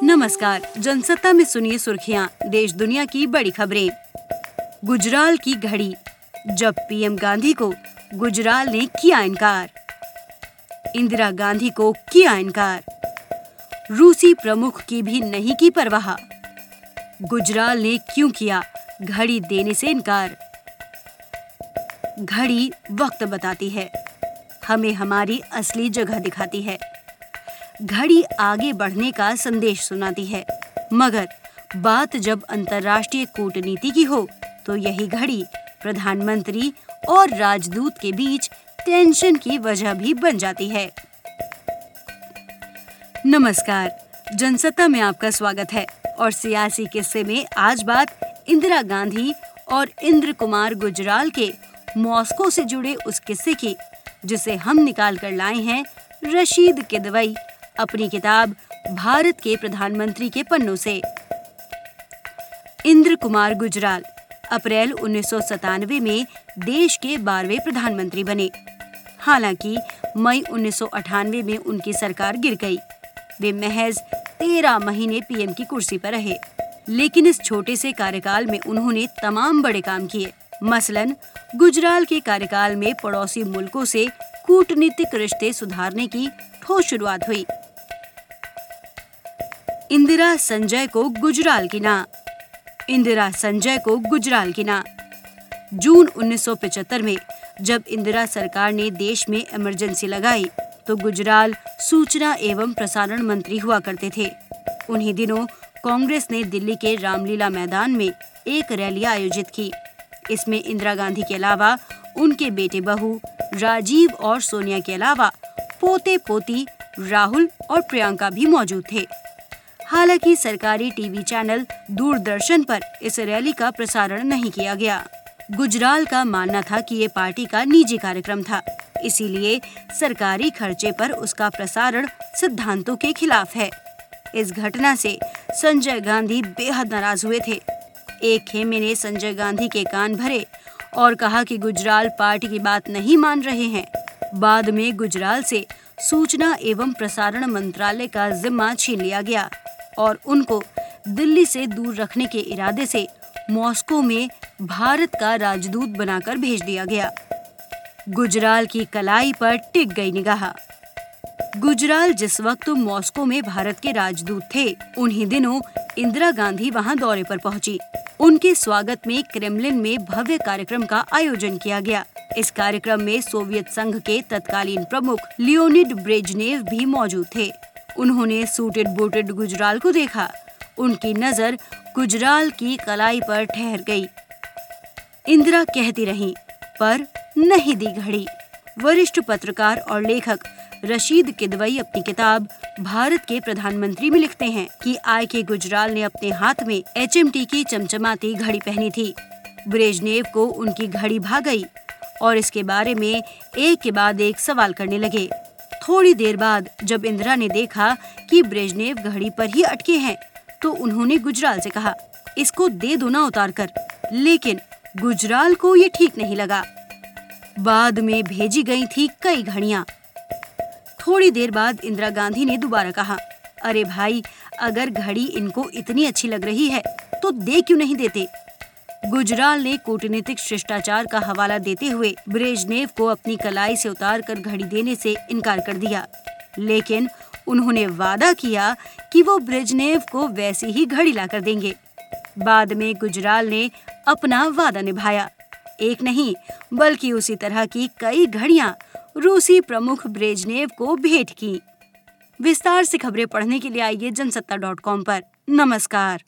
नमस्कार, जनसत्ता में सुनिए सुर्खियां, देश दुनिया की बड़ी खबरें। गुजराल की घड़ी, जब पीएम गांधी को गुजराल ने किया इनकार। इंदिरा गांधी को किया इनकार। रूसी प्रमुख की भी नहीं की परवाह। गुजराल ने क्यों किया घड़ी देने से इनकार। घड़ी वक्त बताती है, हमें हमारी असली जगह दिखाती है। घड़ी आगे बढ़ने का संदेश सुनाती है, मगर बात जब अंतर्राष्ट्रीय कूटनीति की हो तो यही घड़ी प्रधानमंत्री और राजदूत के बीच टेंशन की वजह भी बन जाती है। नमस्कार, जनसत्ता में आपका स्वागत है और सियासी किस्से में आज बात इंदिरा गांधी और इंद्र कुमार गुजराल के मॉस्को से जुड़े उस किस्से की, जिसे हम निकाल कर लाए हैं रशीद किदवई अपनी किताब भारत के प्रधानमंत्री के पन्नों से। इंद्र कुमार गुजराल अप्रैल 1997 में देश के 12वें प्रधानमंत्री बने। हालांकि मई 1998 में उनकी सरकार गिर गई। वे महज 13 महीने पीएम की कुर्सी पर रहे, लेकिन इस छोटे से कार्यकाल में उन्होंने तमाम बड़े काम किए। मसलन गुजराल के कार्यकाल में पड़ोसी मुल्कों से कूटनीतिक रिश्ते सुधारने की ठोस शुरुआत हुई। इंदिरा संजय को गुजराल की ना। इंदिरा संजय को गुजराल की ना। जून 1975 में जब इंदिरा सरकार ने देश में इमरजेंसी लगाई तो गुजराल सूचना एवं प्रसारण मंत्री हुआ करते थे। उन्हीं दिनों कांग्रेस ने दिल्ली के रामलीला मैदान में एक रैली आयोजित की। इसमें इंदिरा गांधी के अलावा उनके बेटे बहू राजीव और सोनिया के अलावा पोते पोती राहुल और प्रियंका भी मौजूद थे। हालांकि सरकारी टीवी चैनल दूरदर्शन पर इस रैली का प्रसारण नहीं किया गया। गुजराल का मानना था कि ये पार्टी का निजी कार्यक्रम था, इसीलिए सरकारी खर्चे पर उसका प्रसारण सिद्धांतों के खिलाफ है। इस घटना से संजय गांधी बेहद नाराज हुए थे। एक खेमे ने संजय गांधी के कान भरे और कहा कि गुजराल पार्टी की बात नहीं मान रहे हैं। बाद में गुजराल से सूचना एवं प्रसारण मंत्रालय का जिम्मा छीन लिया गया और उनको दिल्ली से दूर रखने के इरादे से मॉस्को में भारत का राजदूत बनाकर भेज दिया गया। गुजराल की कलाई पर टिक गई निगाह। गुजराल जिस वक्त मॉस्को में भारत के राजदूत थे, उन्हीं दिनों इंदिरा गांधी वहां दौरे पर पहुंची। उनके स्वागत में क्रेमलिन में भव्य कार्यक्रम का आयोजन किया गया। इस कार्यक्रम में सोवियत संघ के तत्कालीन प्रमुख लियोनिड ब्रेजनेव भी मौजूद थे। उन्होंने सूटेड बूटेड गुजराल को देखा। उनकी नजर गुजराल की कलाई पर ठहर गई। इंदिरा कहती रहीं, पर नहीं दी घड़ी। वरिष्ठ पत्रकार और लेखक रशीद किदवई अपनी किताब भारत के प्रधानमंत्री में लिखते हैं कि आईके गुजराल ने अपने हाथ में HMT की चमचमाती घड़ी पहनी थी। ब्रेजनेव को उनकी घड़ी भा गई और इसके बारे में एक के बाद एक सवाल करने लगे। थोड़ी देर बाद जब इंदिरा ने देखा कि ब्रेजनेव घड़ी पर ही अटके हैं, तो उन्होंने गुजराल से कहा, इसको दे दो ना उतार कर। लेकिन गुजराल को ये ठीक नहीं लगा। बाद में भेजी गई थी कई घड़ियां। थोड़ी देर बाद इंदिरा गांधी ने दोबारा कहा, अरे भाई, अगर घड़ी इनको इतनी अच्छी लग रही है तो दे क्यों नहीं देते। गुजराल ने कूटनीतिक शिष्टाचार का हवाला देते हुए ब्रेजनेव को अपनी कलाई से उतार कर घड़ी देने से इनकार कर दिया, लेकिन उन्होंने वादा किया कि वो ब्रेजनेव को वैसी ही घड़ी लाकर देंगे। बाद में गुजराल ने अपना वादा निभाया। एक नहीं बल्कि उसी तरह की कई घड़ियां रूसी प्रमुख ब्रेजनेव को भेंट की। विस्तार से खबरें पढ़ने के लिए आइए जनसत्ता.com पर। नमस्कार।